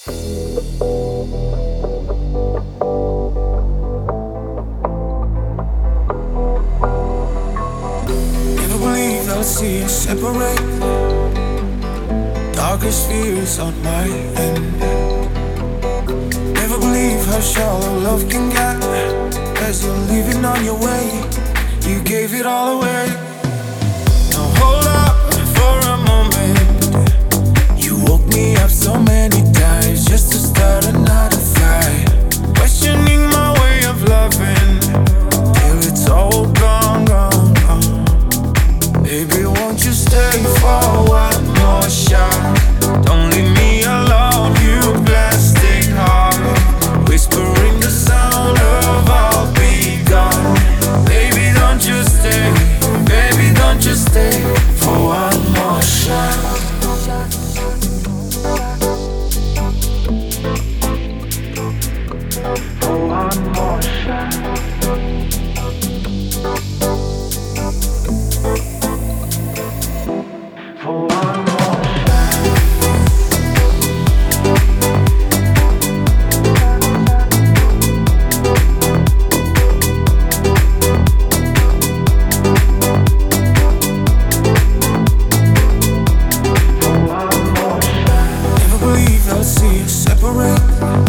Never believe I'll see us separate. Darkest fears on my end. Never believe how shallow love can get. As you're leaving on your way, you gave it all away. Now hold up for a moment. You woke me up so many times just to start another fight. Questioning my way of loving till it's all gone, gone, gone. Baby, won't you stay for one more shot? Don't leave me alone, you plastic heart. Whispering the sound of I'll be gone. Baby, don't you stay. Baby, don't you stay for one more shot. For one more shot. For one more shot. Never believe I'll see us separate.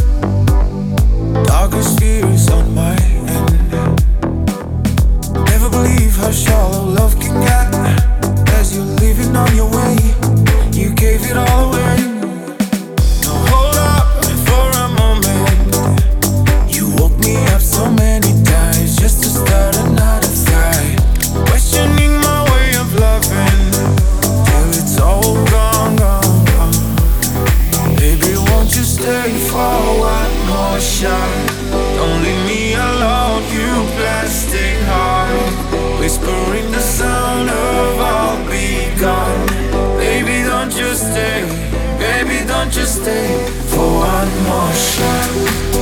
Darkest fears on my end. Never believe how shallow love can get. As you're leaving on your way, you gave it all away. Now hold up for a moment. You woke me up so many times just to start another fight. Questioning my way of loving till it's all gone, gone, gone. Baby, won't you stay for one more shot? Don't leave me alone, you plastic heart. Whispering the sound of I'll be gone. Baby, don't you stay. Baby, don't you stay for one more shot.